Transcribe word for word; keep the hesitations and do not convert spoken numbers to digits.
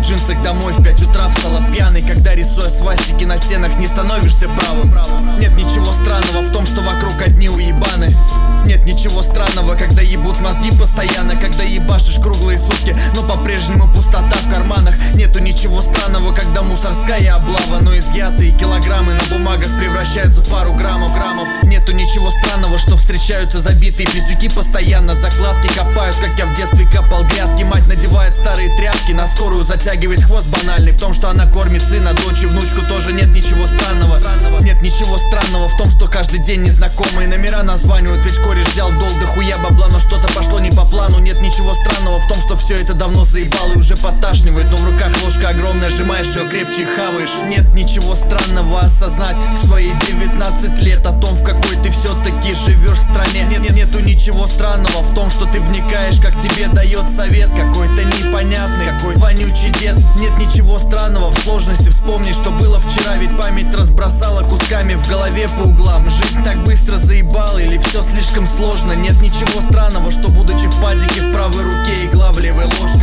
джинсах домой в пять утра встала пьяный, когда, рисуя свастики на стенах, не становишься правым. Нет ничего странного в том, что вокруг одни уебаны. Нет ничего странного, когда ебут мозги постоянно, когда ебашишь круглые сутки, но по-прежнему пустота в карманах. Нету ничего странного, когда мусорская облава, но изъятые килограммы на бумагах превращаются в пару граммов граммов. Нету ничего странного, что встречаются забитые пиздюки постоянно, закладки копают, как я в детстве копал грядки. Мать надевает старые тряпки, на скорую затягивает хвост банальный. В том, что она кормит сына, дочь и внучку, тоже нет ничего странного. Нет ничего странного в том, что каждый день незнакомые номера названивают, ведь кореш взял долг до хуя бабла, но что-то пошло не по плану. Нет ничего странного в том, что все это давно заебало и уже подташнивает, но в руках ложка огромная, сжимаешь ее крепче и хаваешь. Нет ничего странного осознать в свои девятнадцать лет о том, в какой ты все-таки живешь в стране. Нет, нет, нету ничего странного в том, что ты вникаешь, как тебе дает совет какой-то непонятный, какой вонючий дед. Нет ничего странного в сложности вспомнить, что было вчера, ведь память разбросала кусками в голове по углам. Жизнь так быстро заебала или все слишком сложно? Нет ничего странного, что будучи в падике в правой руке игла в левой ложь.